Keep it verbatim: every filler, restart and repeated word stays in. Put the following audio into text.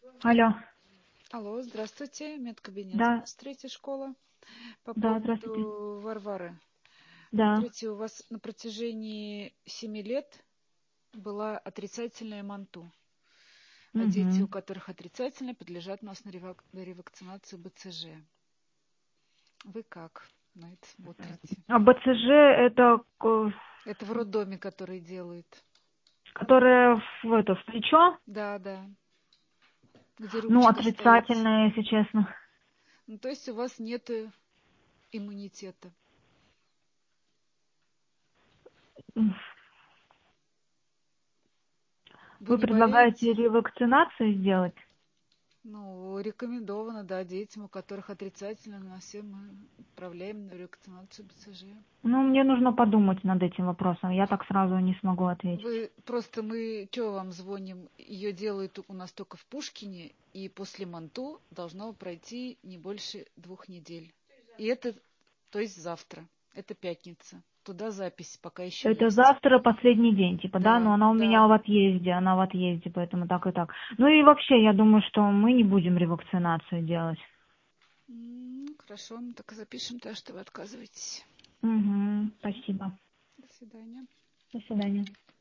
Алло. Алло, здравствуйте, медкабинет у Да, нас третья школа. По да, здравствуйте. поводу Варвары. Да. Смотрите, у вас на протяжении семи лет была отрицательная МАНТУ, а дети, у Угу. которых отрицательно, подлежат у нас на ревак- на ревакцинацию БЦЖ. Вы как на это смотрите? А БЦЖ это, к- Это в роддоме, который делают. которое в, это, в плечо? Да, да, где Ну, ручка стоит. отрицательное, если честно. Ну, то есть у вас нет иммунитета. Вы Вы не предлагаете болеете? ревакцинацию сделать? Ну, рекомендовано, да, детям, у которых отрицательно, на все мы отправляем на ревакцинацию БЦЖ. Ну, мне нужно подумать над этим вопросом. Я так сразу не смогу ответить. Вы просто мы, что вам звоним, ее делают у нас только в Пушкине, и после МАНТУ должно пройти не больше двух недель. И это, то есть завтра, это пятница. Туда запись пока еще Это есть. завтра последний день, типа, да? Но Да, она у меня да. в отъезде, она в отъезде, поэтому так и так. Ну и вообще, я думаю, что мы не будем ревакцинацию делать. М, Хорошо, мы так и запишем то, что вы отказываетесь. Угу, спасибо. До свидания. До свидания.